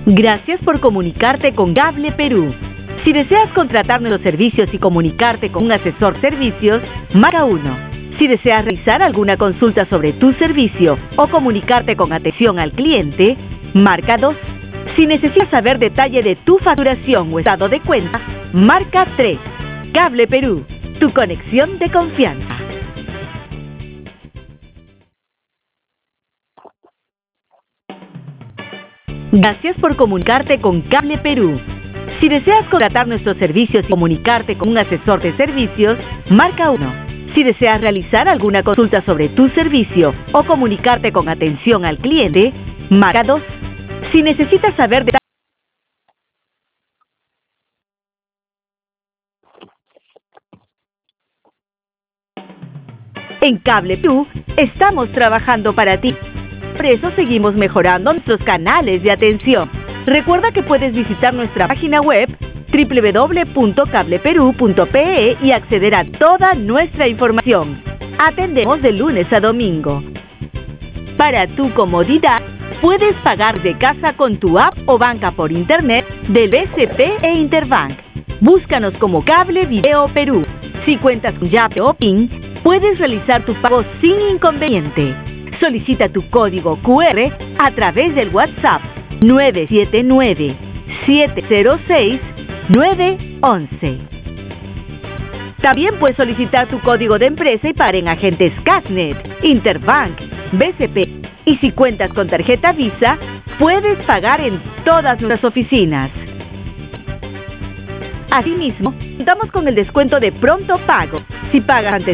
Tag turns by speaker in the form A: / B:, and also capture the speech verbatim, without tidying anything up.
A: Gracias por comunicarte con Cable Perú. Si deseas contratar nuestros servicios y comunicarte con un asesor servicios, marca uno. Si deseas realizar alguna consulta sobre tu servicio o comunicarte con atención al cliente, marca dos. Si necesitas saber detalle de tu facturación o estado de cuenta, marca tres. Cable Perú, tu conexión de confianza. Gracias por comunicarte con Cable Perú. Si deseas contratar nuestros servicios y comunicarte con un asesor de servicios, marca uno. Si deseas realizar alguna consulta sobre tu servicio o comunicarte con atención al cliente, marca dos. Si necesitas saber de En Cable Perú estamos trabajando para ti. Por eso seguimos mejorando nuestros canales de atención. Recuerda que puedes visitar nuestra página web doble u doble u doble u punto cable perú punto pe e y acceder a toda nuestra información. Atendemos de lunes a domingo. Para tu comodidad, puedes pagar de casa con tu app o banca por internet del B C P e Interbank. Búscanos como Cable Video Perú. Si cuentas con llave o PIN, puedes realizar tu pago sin inconveniente. Solicita tu código cu erre a través del WhatsApp nueve siete nueve, siete cero seis, nueve uno uno. También puedes solicitar tu código de empresa y pagar en agentes Casnet, Interbank, B C P. Y si cuentas con tarjeta Visa, puedes pagar en todas nuestras oficinas. Asimismo, contamos con el descuento de pronto pago. Si pagas antes